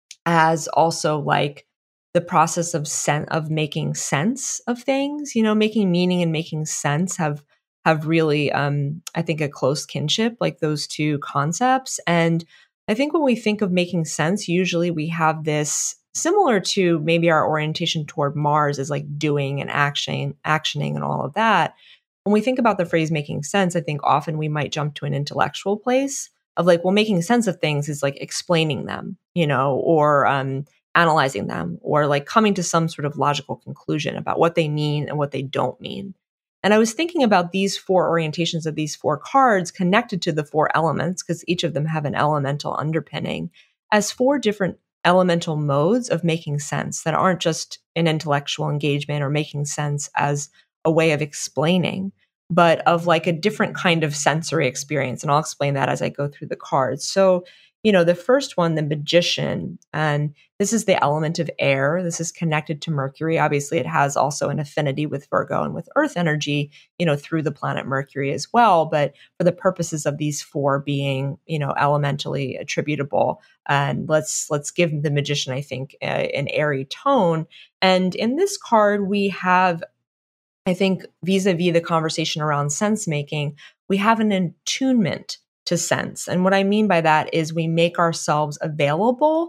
S2: as also like the process of sen- of making sense of things, you know, making meaning and making sense have have really, um, I think, a close kinship, like those two concepts. And I think when we think of making sense, usually we have this similar to maybe our orientation toward Mars is like doing and action, actioning and all of that. When we think about the phrase making sense, I think often we might jump to an intellectual place of like, well, making sense of things is like explaining them, you know, or um, analyzing them, or like coming to some sort of logical conclusion about what they mean and what they don't mean. And I was thinking about these four orientations of these four cards connected to the four elements, because each of them have an elemental underpinning, as four different elemental modes of making sense that aren't just an intellectual engagement or making sense as a way of explaining, but of like a different kind of sensory experience. And I'll explain that as I go through the cards. So, you know, the first one, the magician, and this is the element of air. This is connected to Mercury. Obviously, it has also an affinity with Virgo and with Earth energy, you know, through the planet Mercury as well. But for the purposes of these four being, you know, elementally attributable, and let's let's give the magician, I think, a, an airy tone. And in this card, we have, I think, vis-a-vis the conversation around sense making, we have an attunement to sense. And what I mean by that is we make ourselves available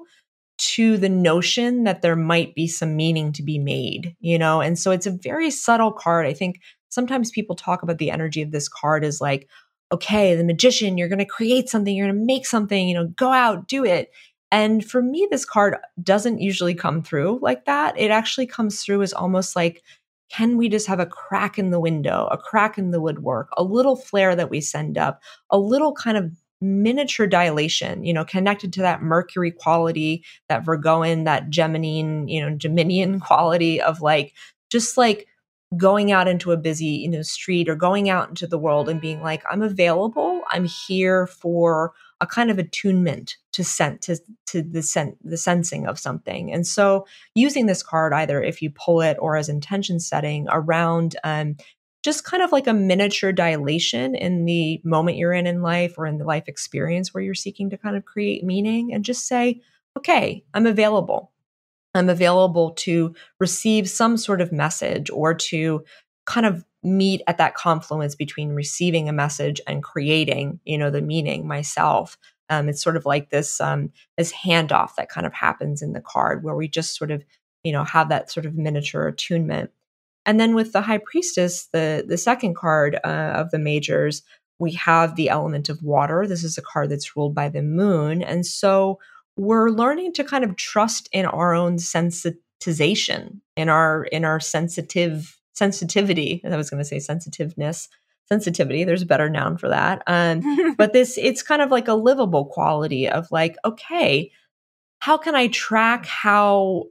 S2: to the notion that there might be some meaning to be made, you know? And so it's a very subtle card. I think sometimes people talk about the energy of this card as like, okay, the magician, you're going to create something, you're going to make something, you know, go out, do it. And for me, this card doesn't usually come through like that. It actually comes through as almost like, can we just have a crack in the window, a crack in the woodwork, a little flare that we send up, a little kind of miniature dilation, you know, connected to that Mercury quality, that Virgoan, that Geminian, you know, Geminian quality of like, just like going out into a busy, you know, street or going out into the world and being like, I'm available. I'm here for a kind of attunement to sense, to, to the sen- the sensing of something. And so using this card, either if you pull it or as intention setting around, um, just kind of like a miniature dilation in the moment you're in in life or in the life experience where you're seeking to kind of create meaning, and just say, okay, I'm available. I'm available to receive some sort of message, or to kind of meet at that confluence between receiving a message and creating, you know, the meaning myself. Um, it's sort of like this, um, this handoff that kind of happens in the card where we just sort of, you know, have that sort of miniature attunement. And then with the High Priestess, the, the second card uh, of the majors, we have the element of water. This is a card that's ruled by the moon. And so we're learning to kind of trust in our own sensitization, in our, in our sensitive sensitivity. I was going to say sensitiveness, sensitivity. There's a better noun for that. Um, but this, it's kind of like a livable quality of like, okay, how can I track how,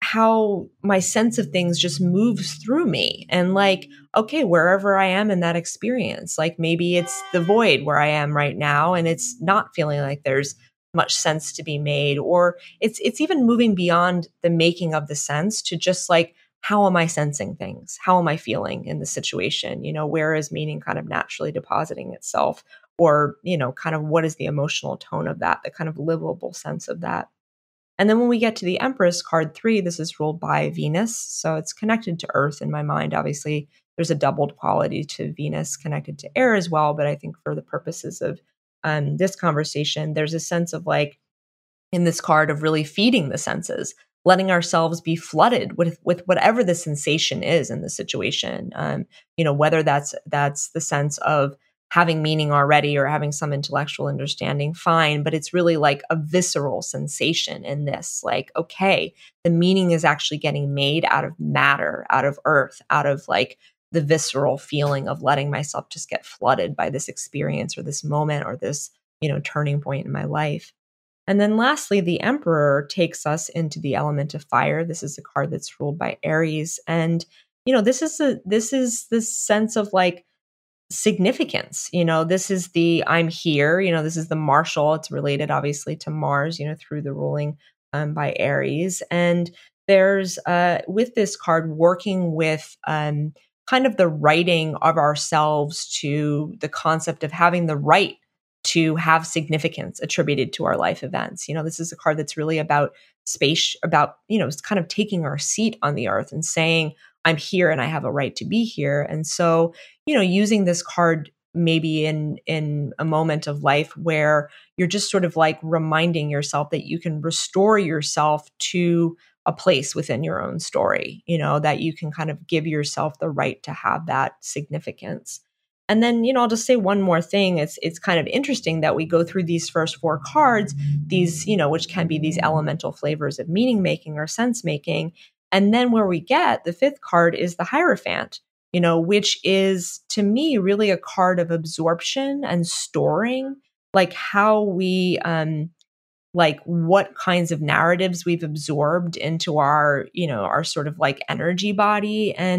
S2: how my sense of things just moves through me? And like, okay, wherever I am in that experience, like maybe it's the void where I am right now, and it's not feeling like there's much sense to be made, or it's, it's even moving beyond the making of the sense to just like, how am I sensing things? How am I feeling in the situation? You know, where is meaning kind of naturally depositing itself? Or, you know, kind of what is the emotional tone of that, the kind of livable sense of that? And then when we get to the Empress, card three, this is ruled by Venus. So it's connected to Earth in my mind. Obviously, there's a doubled quality to Venus connected to air as well. But I think for the purposes of um, this conversation, there's a sense of like, in this card, of really feeding the senses, letting ourselves be flooded with, with whatever the sensation is in the situation. Um, you know, whether that's, that's the sense of having meaning already or having some intellectual understanding, fine. But it's really like a visceral sensation in this, like, okay, the meaning is actually getting made out of matter, out of earth, out of like the visceral feeling of letting myself just get flooded by this experience or this moment or this, you know, turning point in my life. And then lastly, the Emperor takes us into the element of fire. This is a card that's ruled by Aries. And, you know, this is a, this is this sense of like significance. You know, this is the, I'm here, you know, this is the marshal. It's related obviously to Mars, you know, through the ruling um, by Aries. And there's, uh, with this card, working with um, kind of the writing of ourselves to the concept of having the right to have significance attributed to our life events. You know, this is a card that's really about space, about, you know, it's kind of taking our seat on the earth and saying, I'm here and I have a right to be here. And so, you know, using this card maybe in, in a moment of life where you're just sort of like reminding yourself that you can restore yourself to a place within your own story, you know, that you can kind of give yourself the right to have that significance. And then, you know, I'll just say one more thing. It's it's kind of interesting that we go through these first four cards, these, you know, which can be these elemental flavors of meaning making or sense making. And then where we get the fifth card is the Hierophant, you know, which is to me really a card of absorption and storing, like how we, um, like what kinds of narratives we've absorbed into our, you know, our sort of like energy body. And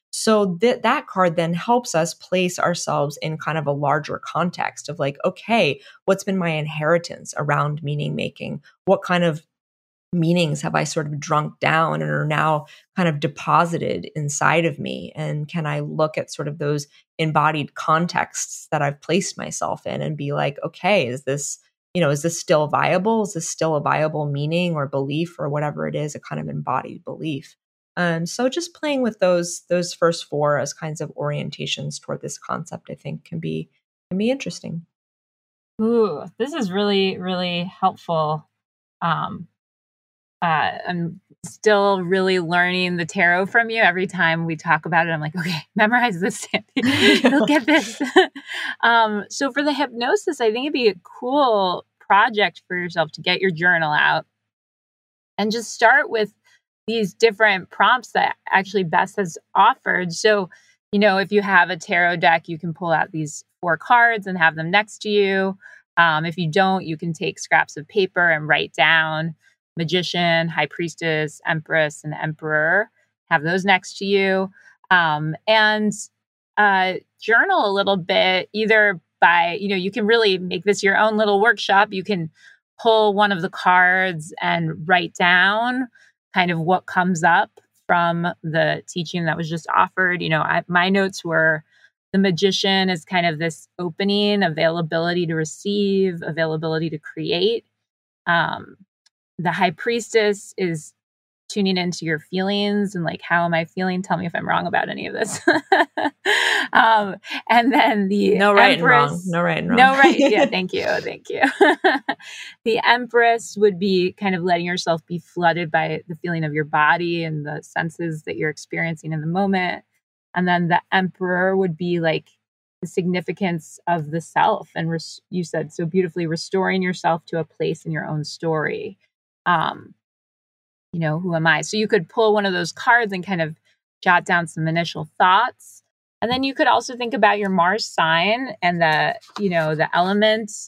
S2: So that that card then helps us place ourselves in kind of a larger context of like, okay, what's been my inheritance around meaning making? What kind of meanings have I sort of drunk down and are now kind of deposited inside of me? And can I look at sort of those embodied contexts that I've placed myself in and be like, okay, is this, you know, is this still viable? Is this still a viable meaning or belief or whatever it is, a kind of embodied belief? Um, so just playing with those those first four as kinds of orientations toward this concept, I think can be can be interesting.
S3: Ooh, this is really, really helpful. Um, uh, I'm still really learning the tarot from you. Every time we talk about it, I'm like, okay, memorize this. You'll get this. um, so for the hypnosis, I think it'd be a cool project for yourself to get your journal out and just start with these different prompts that actually Bess has offered. So, you know, if you have a tarot deck, you can pull out these four cards and have them next to you. Um, if you don't, you can take scraps of paper and write down Magician, High Priestess, Empress, and Emperor. Have those next to you. Um, and uh, journal a little bit, either by, you know, you can really make this your own little workshop. You can pull one of the cards and write down kind of what comes up from the teaching that was just offered. You know, I, my notes were the Magician is kind of this opening, availability to receive, availability to create. Um, the High Priestess is tuning into your feelings and like, how am I feeling? Tell me if I'm wrong about any of this. um, and then the
S2: no right
S3: Empress,
S2: and wrong. No right and wrong.
S3: No right. Yeah, thank you. Thank you. The Empress would be kind of letting yourself be flooded by the feeling of your body and the senses that you're experiencing in the moment. And then the Emperor would be like the significance of the self. And res- you said so beautifully, restoring yourself to a place in your own story. Um, you know, who am I? So you could pull one of those cards and kind of jot down some initial thoughts. And then you could also think about your Mars sign and the, you know, the elements.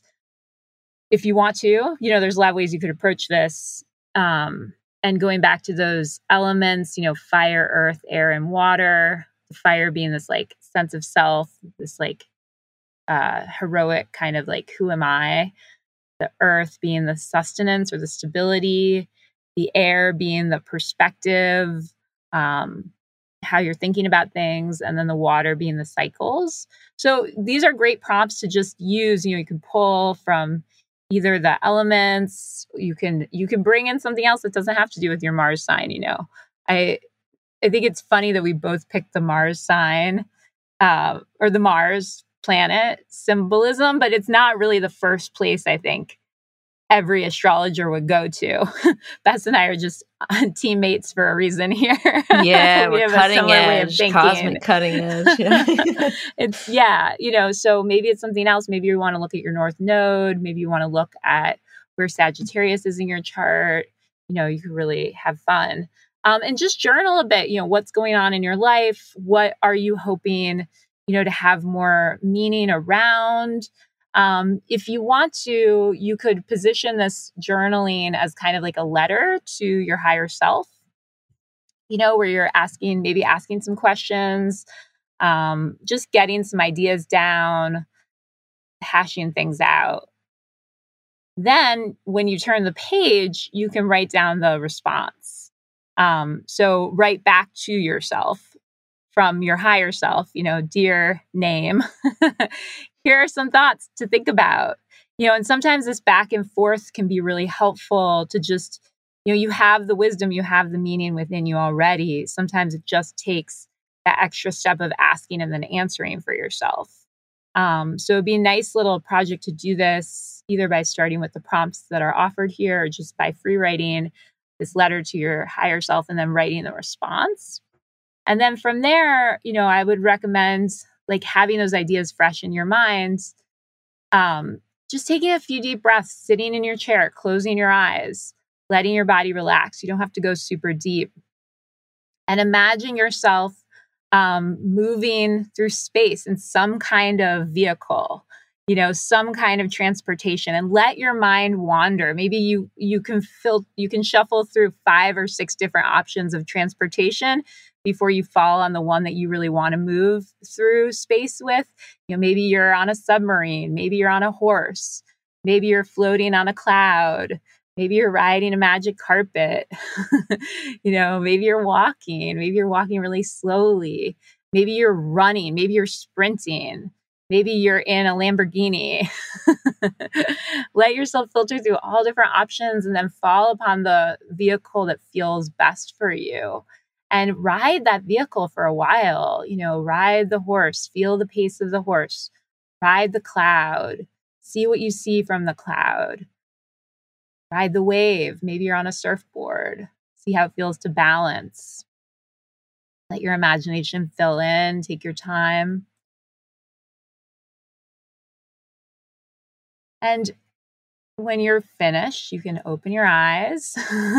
S3: If you want to, you know, there's a lot of ways you could approach this. Um, and going back to those elements, you know, fire, earth, air, and water, the fire being this like sense of self, this like uh, heroic kind of like, who am I? The earth being the sustenance or the stability, the air being the perspective, um, how you're thinking about things, and then the water being the cycles. So these are great prompts to just use. You know, you can pull from either the elements, you can you can bring in something else that doesn't have to do with your Mars sign. You know, I I think it's funny that we both picked the Mars sign uh, or the Mars planet symbolism, but it's not really the first place I think every astrologer would go to. Bess and I are just teammates for a reason here.
S2: Yeah,
S3: we
S2: we're
S3: have
S2: cutting
S3: a similar way of
S2: edge,
S3: thinking.
S2: cosmic cutting edge. Yeah.
S3: It's, yeah, you know, so maybe it's something else. Maybe you want to look at your North Node. Maybe you want to look at where Sagittarius is in your chart. You know, you could really have fun. Um, and just journal a bit, you know, what's going on in your life? What are you hoping, you know, to have more meaning around? Um, if you want to, you could position this journaling as kind of like a letter to your higher self, you know, where you're asking, maybe asking some questions, um, just getting some ideas down, hashing things out. Then when you turn the page, you can write down the response. Um, so write back to yourself from your higher self, you know, dear name. Here are some thoughts to think about, you know, and sometimes this back and forth can be really helpful to just, you know, you have the wisdom, you have the meaning within you already. Sometimes it just takes that extra step of asking and then answering for yourself. Um, so it'd be a nice little project to do this either by starting with the prompts that are offered here or just by free writing this letter to your higher self and then writing the response. And then from there, you know, I would recommend like having those ideas fresh in your mind, um, just taking a few deep breaths, sitting in your chair, closing your eyes, letting your body relax. You don't have to go super deep. And imagine yourself um, moving through space in some kind of vehicle. you know, some kind of transportation, and let your mind wander. Maybe you you can fill you can shuffle through five or six different options of transportation before you fall on the one that you really want to move through space with. You know, maybe you're on a submarine, maybe you're on a horse, maybe you're floating on a cloud, maybe you're riding a magic carpet. You know, maybe you're walking, maybe you're walking really slowly, maybe you're running, maybe you're sprinting. Maybe you're in a Lamborghini. Let yourself filter through all different options and then fall upon the vehicle that feels best for you. And ride that vehicle for a while. You know, ride the horse, feel the pace of the horse, ride the cloud, see what you see from the cloud. Ride the wave. Maybe you're on a surfboard. See how it feels to balance. Let your imagination fill in, take your time. And when you're finished, you can open your eyes.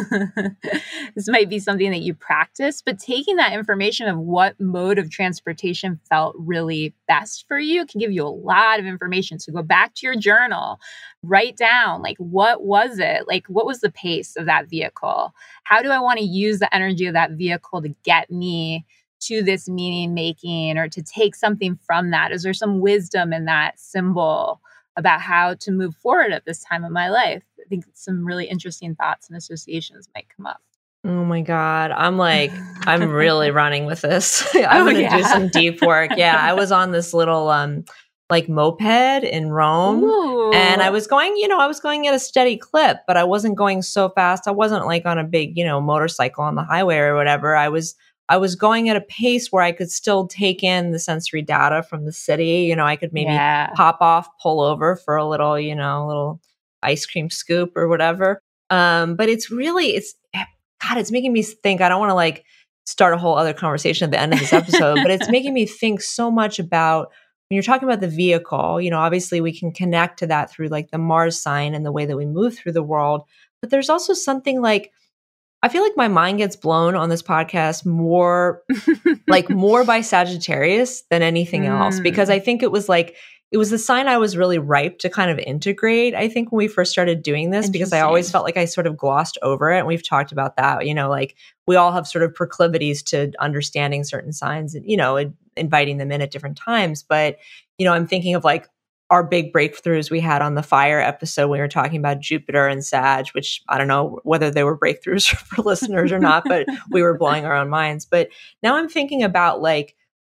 S3: This might be something that you practice, but taking that information of what mode of transportation felt really best for you can give you a lot of information. So go back to your journal, write down, like, what was it? Like, what was the pace of that vehicle? How do I want to use the energy of that vehicle to get me to this meaning making, or to take something from that? Is there some wisdom in that symbol about how to move forward at this time of my life? I think some really interesting thoughts and associations might come up.
S2: Oh my God. I'm like, I'm really running with this. I'm
S3: Oh,
S2: going to
S3: yeah.
S2: do some deep work. Yeah. I was on this little, um, like moped in Rome,
S3: Ooh.
S2: and I was going, you know, I was going at a steady clip, but I wasn't going so fast. I wasn't like on a big, you know, motorcycle on the highway or whatever. I was, I was going at a pace where I could still take in the sensory data from the city. You know, I could maybe
S3: Yeah.
S2: pop off, pull over for a little, you know, little ice cream scoop or whatever. Um, but it's really, it's, God, it's making me think. I don't want to like start a whole other conversation at the end of this episode, but it's making me think so much about when you're talking about the vehicle. You know, obviously we can connect to that through like the Mars sign and the way that we move through the world. But there's also something like, I feel like my mind gets blown on this podcast more, like more by Sagittarius than anything else,
S3: Mm.
S2: because I think it was like, it was the sign I was really ripe to kind of integrate, I think, when we first started doing this, because I always
S3: Interesting.
S2: felt like I sort of glossed over it. And we've talked about that, you know, like we all have sort of proclivities to understanding certain signs and, you know, and inviting them in at different times. But, you know, I'm thinking of like our big breakthroughs we had on the fire episode when we were talking about Jupiter and Sag, which I don't know whether they were breakthroughs for listeners or not, but we were blowing our own minds. But now I'm thinking about like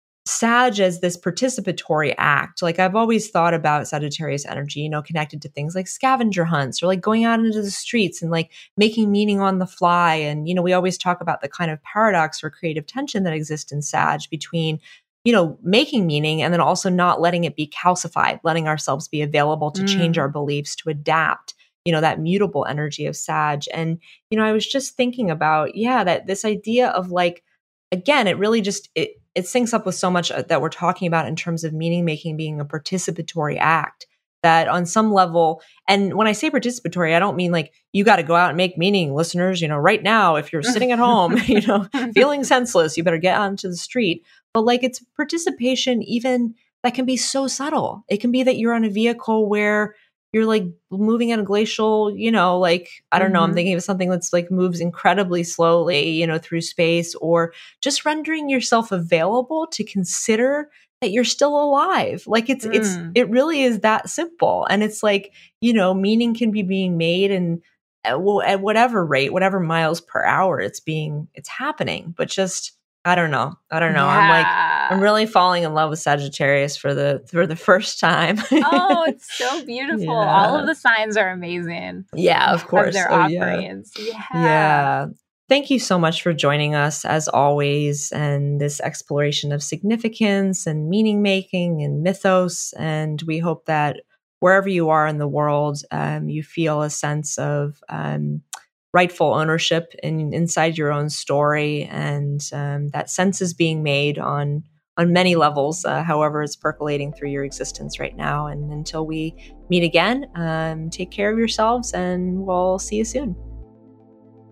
S2: Sag as this participatory act. Like I've always thought about Sagittarius energy, you know, connected to things like scavenger hunts or like going out into the streets and like making meaning on the fly. And, you know, we always talk about the kind of paradox or creative tension that exists in Sag between, you know, making meaning and then also not letting it be calcified, letting ourselves be available to change
S3: Mm.
S2: our beliefs, to adapt, you know, that mutable energy of Sag. And, you know, I was just thinking about, yeah, that this idea of like, again, it really just, it, it syncs up with so much that we're talking about in terms of meaning making being a participatory act, that on some level, and when I say participatory, I don't mean like you got to go out and make meaning, listeners, you know, right now, if you're sitting at home, you know, feeling senseless, you better get out into the street. But like it's participation even that can be so subtle. It can be that you're on a vehicle where you're like moving at a glacial, you know, like, I don't know, I'm
S3: Mhm.
S2: thinking of something that's like moves incredibly slowly, you know, through space, or just rendering yourself available to consider that you're still alive. Like it's, it's,
S3: Mm.
S2: it really is that simple. And it's like, you know, meaning can be being made and at, well, at whatever rate, whatever miles per hour it's being, it's happening, but just, I don't know. I don't know. I'm like,
S3: Yeah.
S2: I'm really falling in love with Sagittarius for the, for the first time.
S3: Oh, it's so beautiful. All
S2: Yeah.
S3: of the signs are amazing.
S2: Yeah, of
S3: Of
S2: course.
S3: their
S2: Oh, yeah.
S3: offerings. Yeah.
S2: Yeah. Thank you so much for joining us as always, and this exploration of significance and meaning making and mythos. And we hope that wherever you are in the world, um, you feel a sense of um, rightful ownership in, inside your own story, and um, that sense is being made on on many levels, uh, however it's percolating through your existence right now. And until we meet again, um, take care of yourselves, and we'll see you soon.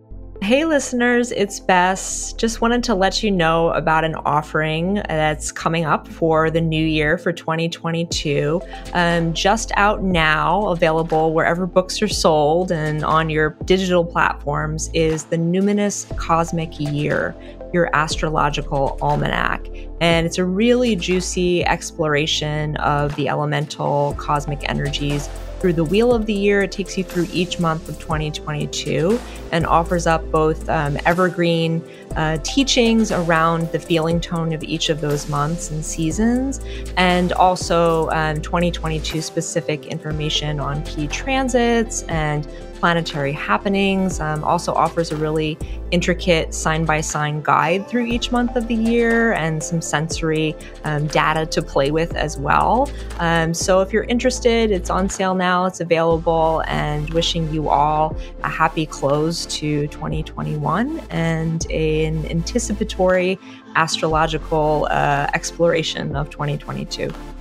S2: Hey listeners, it's Bess. Just wanted to let you know about an offering that's coming up for the new year for twenty twenty-two. Um, just out now, available wherever books are sold and on your digital platforms, is the Numinous Cosmic Year, your astrological almanac. And it's a really juicy exploration of the elemental cosmic energies through the wheel of the year. It takes you through each month of twenty twenty-two and offers up both um, evergreen uh, teachings around the feeling tone of each of those months and seasons, and also um, twenty twenty-two specific information on key transits and planetary happenings. Um, also offers a really intricate sign-by-sign guide through each month of the year and some sensory um, data to play with as well. Um, so if you're interested, it's on sale now, it's available, and wishing you all a happy close to twenty twenty-one and an anticipatory astrological uh, exploration of twenty twenty-two.